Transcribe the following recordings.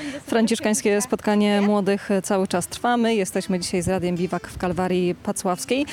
Franciszkańskie spotkanie młodych cały czas trwa. My jesteśmy dzisiaj z Radiem Biwak w Kalwarii Pacławskiej.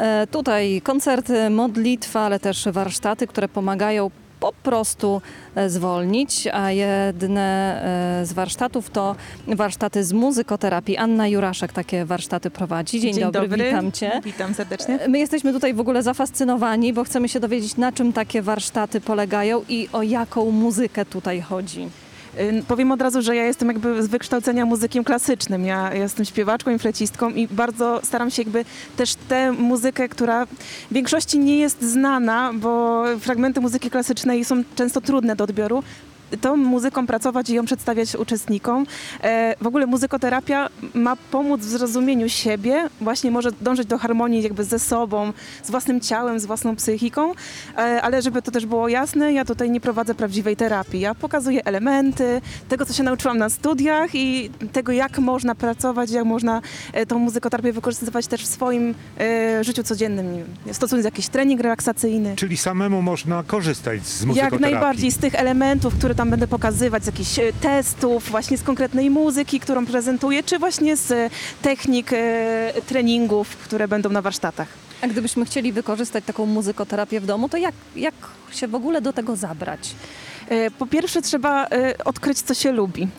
Tutaj koncerty, modlitwa, ale też warsztaty, które pomagają po prostu zwolnić, a jedne z warsztatów to warsztaty z muzykoterapii. Anna Juraszek takie warsztaty prowadzi. Dzień dobry, witam Cię. Witam serdecznie. My jesteśmy tutaj w ogóle zafascynowani, bo chcemy się dowiedzieć, na czym takie warsztaty polegają i o jaką muzykę tutaj chodzi. Powiem od razu, że ja jestem jakby z wykształcenia muzykiem klasycznym. Ja jestem śpiewaczką i flecistką i bardzo staram się jakby też tę muzykę, która w większości nie jest znana, bo fragmenty muzyki klasycznej są często trudne do odbioru, tą muzyką pracować i ją przedstawiać uczestnikom. W ogóle muzykoterapia ma pomóc w zrozumieniu siebie, właśnie może dążyć do harmonii jakby ze sobą, z własnym ciałem, z własną psychiką, ale żeby to też było jasne, ja tutaj nie prowadzę prawdziwej terapii. Ja pokazuję elementy tego, co się nauczyłam na studiach i tego, jak można pracować, jak można tą muzykoterapię wykorzystywać też w swoim życiu codziennym. Nie wiem, stosując jakiś trening relaksacyjny. Czyli samemu można korzystać z muzykoterapii? Jak najbardziej, z tych elementów, które tam będę pokazywać, z jakichś testów, właśnie z konkretnej muzyki, którą prezentuję, czy właśnie z technik treningów, które będą na warsztatach. A gdybyśmy chcieli wykorzystać taką muzykoterapię w domu, to jak się w ogóle do tego zabrać? Po pierwsze trzeba odkryć, co się lubi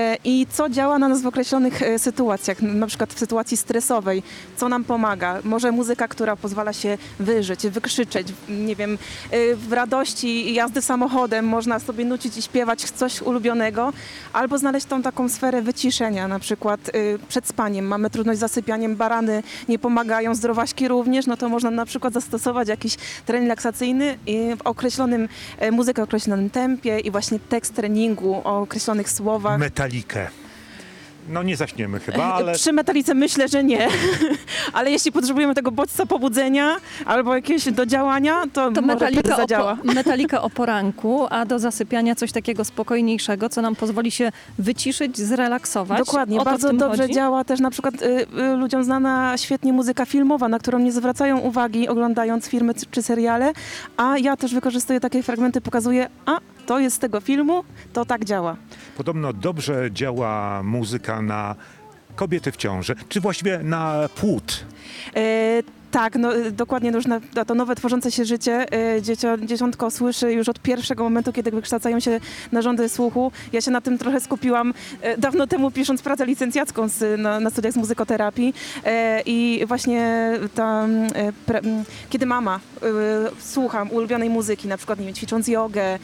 i co działa na nas w określonych sytuacjach, na przykład w sytuacji stresowej, co nam pomaga. Może muzyka, która pozwala się wyżyć, wykrzyczeć, nie wiem, w radości jazdy samochodem można sobie nucić i śpiewać coś ulubionego, albo znaleźć tą taką sferę wyciszenia, na przykład przed spaniem. Mamy trudność z zasypianiem, barany nie pomagają, zdrowaśki również, no to można na przykład zastosować jakiś trening relaksacyjny w określonym, muzykę o określonym tempie, i właśnie tekst treningu o określonych słowach. Metalikę. No nie zaśniemy chyba, ale... Przy metalice myślę, że nie, ale jeśli potrzebujemy tego bodźca pobudzenia albo jakiegoś do działania, to może zadziała. Metalika o poranku, a do zasypiania coś takiego spokojniejszego, co nam pozwoli się wyciszyć, zrelaksować. Dokładnie, bardzo dobrze działa też na przykład ludziom znana świetnie muzyka filmowa, na którą nie zwracają uwagi oglądając filmy czy seriale, a ja też wykorzystuję takie fragmenty, pokazuję, to jest z tego filmu, to tak działa. Podobno dobrze działa muzyka na kobiety w ciąży, czy właściwie na płód. Tak, no, dokładnie już na to nowe tworzące się życie dzieciątko słyszy już od pierwszego momentu, kiedy wykształcają się narządy słuchu. Ja się na tym trochę skupiłam dawno temu, pisząc pracę licencjacką na studiach z muzykoterapii i właśnie kiedy mama słucha ulubionej muzyki, na przykład nie wiem, ćwicząc jogę,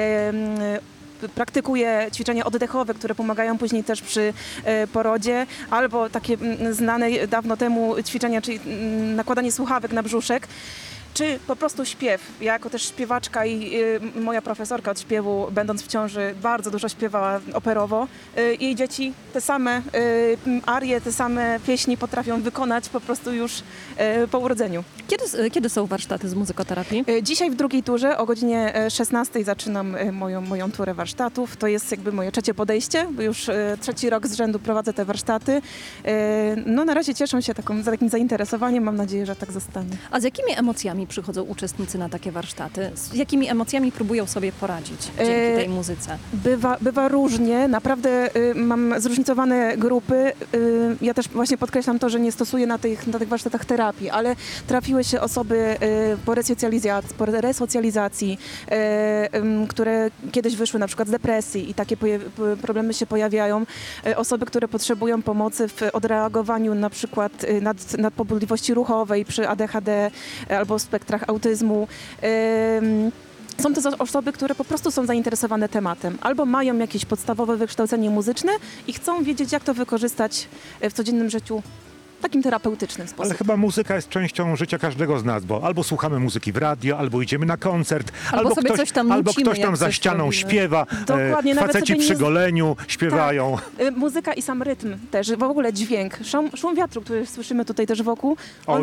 praktykuję ćwiczenia oddechowe, które pomagają później też przy porodzie, albo takie znane dawno temu ćwiczenia, czyli nakładanie słuchawek na brzuszek, czy po prostu śpiew. Ja jako też śpiewaczka i moja profesorka od śpiewu, będąc w ciąży, bardzo dużo śpiewała operowo. Jej dzieci te same arie, te same pieśni potrafią wykonać po prostu już po urodzeniu. Kiedy są warsztaty z muzykoterapii? Dzisiaj w drugiej turze o godzinie 16 zaczynam moją turę warsztatów. To jest jakby moje trzecie podejście, bo już trzeci rok z rzędu prowadzę te warsztaty. No na razie cieszę się takim zainteresowaniem, mam nadzieję, że tak zostanie. A z jakimi emocjami przychodzą uczestnicy na takie warsztaty? Z jakimi emocjami próbują sobie poradzić dzięki tej muzyce? Bywa różnie. Naprawdę mam zróżnicowane grupy. Ja też właśnie podkreślam to, że nie stosuję na tych warsztatach terapii, ale trafiły się osoby po resocjalizacji, które kiedyś wyszły na przykład z depresji i takie problemy się pojawiają. Osoby, które potrzebują pomocy w odreagowaniu na przykład nadpobudliwości ruchowej przy ADHD albo spektrach autyzmu. Są to osoby, które po prostu są zainteresowane tematem, albo mają jakieś podstawowe wykształcenie muzyczne i chcą wiedzieć, jak to wykorzystać w codziennym życiu w takim terapeutycznym sposób. Ale chyba muzyka jest częścią życia każdego z nas, bo albo słuchamy muzyki w radio, albo idziemy na koncert, albo ktoś tam za ścianą śpiewa, faceci przy goleniu śpiewają. Tak. Muzyka i sam rytm też, w ogóle dźwięk, szum wiatru, który słyszymy tutaj też wokół.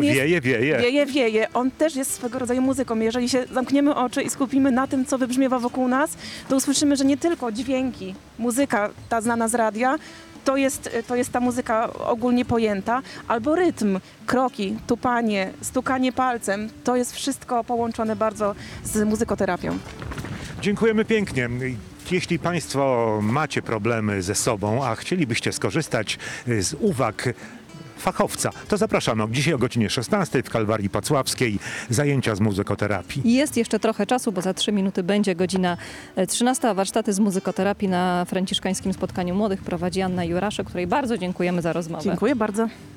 Wieje. On też jest swego rodzaju muzyką. Jeżeli się zamkniemy oczy i skupimy na tym, co wybrzmiewa wokół nas, to usłyszymy, że nie tylko dźwięki, muzyka ta znana z radia, to jest ta muzyka ogólnie pojęta, albo rytm, kroki, tupanie, stukanie palcem. To jest wszystko połączone bardzo z muzykoterapią. Dziękujemy pięknie. jeśli Państwo macie problemy ze sobą, a chcielibyście skorzystać z uwag fachowca, to zapraszamy dzisiaj o godzinie 16 w Kalwarii Pacławskiej zajęcia z muzykoterapii. Jest jeszcze trochę czasu, bo za 3 minuty będzie godzina 13. a Warsztaty z muzykoterapii na franciszkańskim spotkaniu młodych prowadzi Anna Juraszek, której bardzo dziękujemy za rozmowę. Dziękuję bardzo.